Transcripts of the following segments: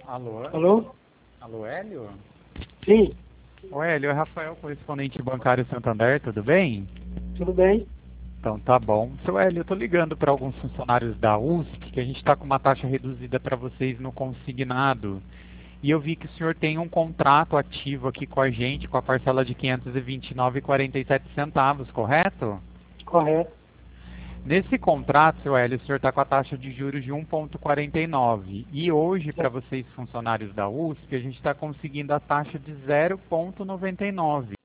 Alô? Alô? Alô, Hélio? Sim, Ô, Hélio, é Rafael, correspondente bancário Santander, tudo bem? tudo bem? Então tá bom. Seu Hélio, eu tô ligando para alguns funcionários da USP que a gente está com uma taxa reduzida para vocês no consignado. E eu vi que o senhor tem um contrato ativo aqui com a gente, com a parcela de R$ 529,47, correto? Correto. Nesse contrato, seu Hélio, o senhor está com a taxa de juros de 1,49. E hoje, para vocês funcionários da USP, a gente está conseguindo a taxa de 0,99.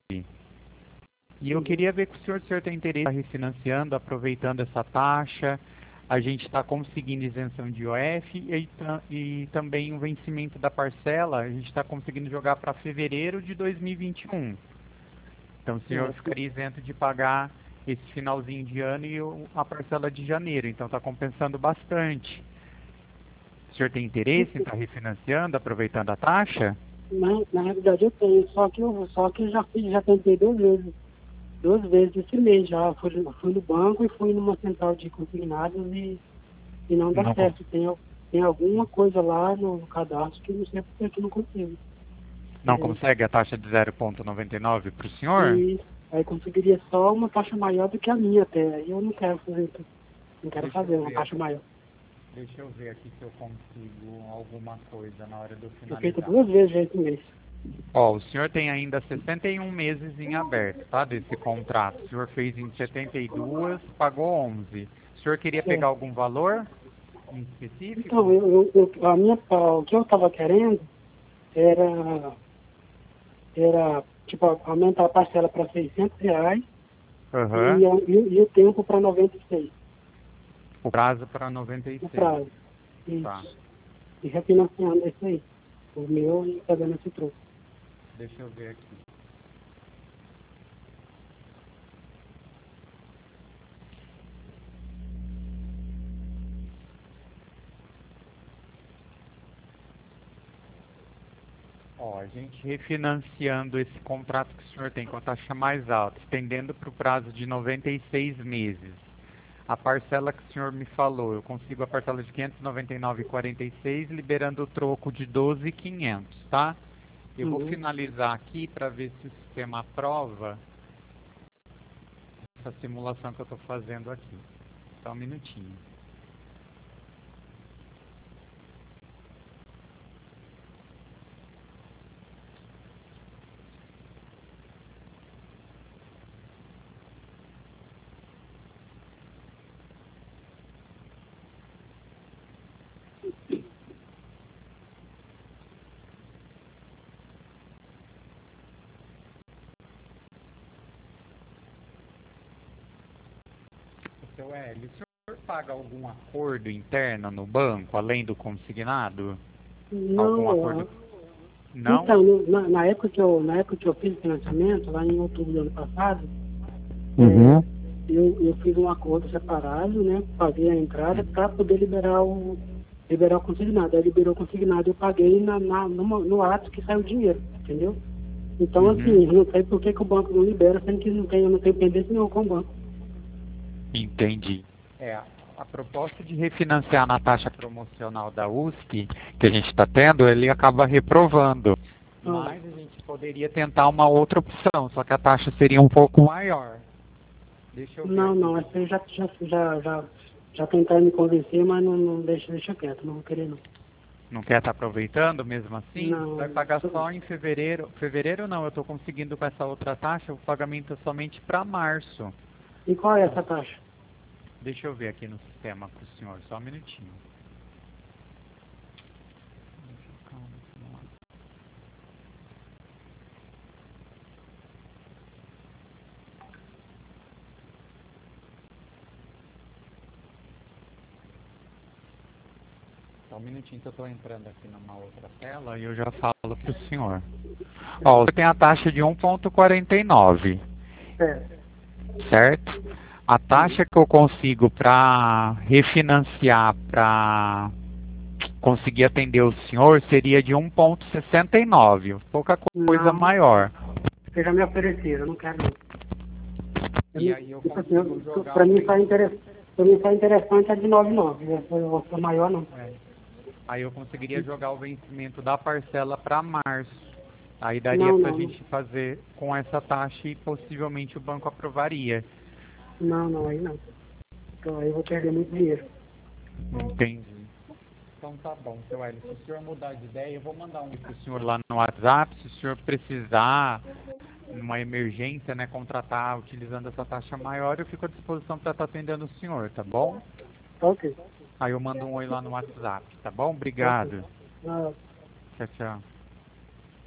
E eu queria ver com o senhor tem interesse em estar refinanciando, aproveitando essa taxa. A gente está conseguindo isenção de IOF e também o vencimento da parcela, a gente está conseguindo jogar para fevereiro de 2021. Então o senhor ficaria isento de pagar esse finalzinho de ano e a parcela de janeiro. Então está compensando bastante. O senhor tem interesse em estar refinanciando, aproveitando a taxa? Na realidade eu tenho, só que já tentei duas vezes esse mês já. Fui no banco e fui numa central de consignados e não dá Não, certo. Tem alguma coisa lá no cadastro que não sei por que não consigo. não É, consegue a taxa de 0,99 para o senhor? e aí conseguiria só uma taxa maior do que a minha até. Aí eu não quero fazer isso. Não quero Deixa eu fazer uma ver taxa aqui. maior. Deixa eu ver aqui se eu consigo alguma coisa na hora de eu Eu feito finalizar. duas vezes já esse mês. Ó, o senhor tem ainda 61 meses em aberto, tá? Desse contrato. O senhor fez em 72, pagou 11. O senhor queria pegar Certo. algum valor em Então, específico? o que eu estava querendo era, era tipo, aumentar a parcela para R$ 600 Aham. e o tempo para 96, O prazo para no 96. prazo. Tá. Isso. E refinanciando esse aí. O meu e fazendo esse troco. Deixa eu ver aqui. Ó, a gente refinanciando esse contrato que o senhor tem com a taxa mais alta, estendendo para o prazo de 96 meses. A parcela que o senhor me falou, eu consigo a parcela de 599,46, liberando o troco de 12.500, tá? Eu vou Uhum. finalizar aqui para ver se o sistema aprova essa simulação que eu estou fazendo aqui. Só um minutinho. Seu Hélio, o senhor paga algum acordo interno no banco, além do consignado? Algum Não, acordo? Não? então, na época que eu fiz o financiamento, lá em outubro do ano passado, Uhum. eu fiz um acordo separado, né? Paguei a entrada para poder liberar o consignado. Aí liberou o consignado, eu paguei no ato que saiu o dinheiro, entendeu? Então, Uhum. assim, eu não sei por que o banco não libera, sendo que eu não tenho pendência nenhuma com o banco. Entendi. É, a proposta de refinanciar na taxa promocional da USP, que a gente está tendo, ele acaba reprovando. Ah, Mas a gente poderia tentar uma outra opção, só que a taxa seria um pouco maior. Deixa eu ver não, aqui. não, essa aí já tentaram me convencer, mas não deixa quieto, não vou querer não. Não quer estar aproveitando mesmo assim? Não, Vai pagar só em fevereiro. Fevereiro não, eu estou conseguindo com essa outra taxa, o pagamento é somente para março. e qual é essa taxa? Deixa eu ver aqui no sistema para o senhor, só um minutinho. Calma, vamos lá. Só um minutinho que eu estou entrando aqui numa outra tela e eu já falo para o senhor. Ó, você tem a taxa de 1,49, É, certo? A taxa que eu consigo para refinanciar, para conseguir atender o senhor, seria de 1,69, pouca coisa não, maior. vocês já me ofereceram, eu não quero não. E aí eu Tipo assim, consigo jogar para o mim vencimento. só interessante a de 99, né? Essa maior não. Aí eu conseguiria jogar o vencimento da parcela para março. Aí daria para a gente fazer com essa taxa e possivelmente o banco aprovaria. Não, aí não. Então aí eu vou perder muito dinheiro. Entendi. Então tá bom, seu Hélio. Se o senhor mudar de ideia, eu vou mandar um para o senhor lá no WhatsApp. Se o senhor precisar, numa emergência, né, contratar utilizando essa taxa maior, eu fico à disposição para estar atendendo o senhor, tá bom? Ok. Aí eu mando um oi lá no WhatsApp, tá bom? Obrigado. Ah, Tchau, tchau.